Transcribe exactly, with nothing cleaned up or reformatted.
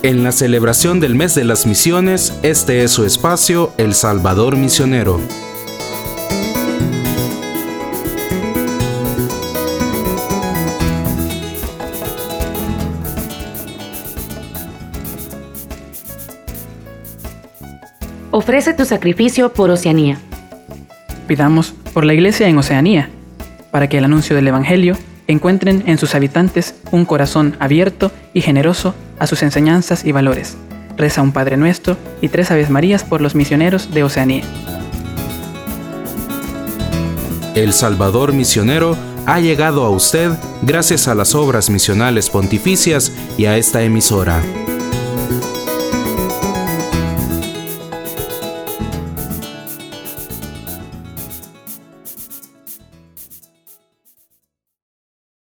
En la celebración del mes de las misiones, este es su espacio, El Salvador Misionero. Ofrece tu sacrificio por Oceanía. Pidamos por la Iglesia en Oceanía, para que el anuncio del Evangelio encuentren en sus habitantes un corazón abierto y generoso a sus enseñanzas y valores. Reza un Padre Nuestro y tres Aves Marías por los misioneros de Oceanía. El Salvador Misionero ha llegado a usted gracias a las obras misionales pontificias y a esta emisora.